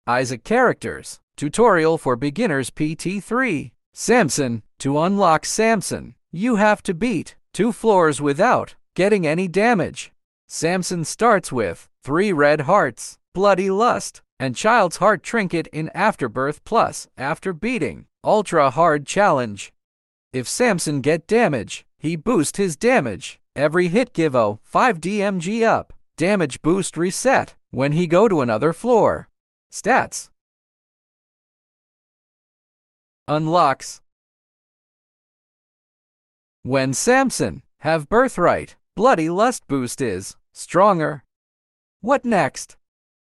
Isaac characters. Tutorial for beginners PT3. Samson. To unlock Samson, you have to beat 2 floors without getting any damage. Samson starts with 3 red hearts, Bloody Lust, and Child's Heart Trinket in Afterbirth Plus after beating Ultra Hard Challenge. If Samson get damage, he boost his damage. Every hit give 5 DMG up. Damage boost reset when he go to another floor. Stats. Unlocks. When Samson have Birthright, Bloody Lust boost is stronger. What next?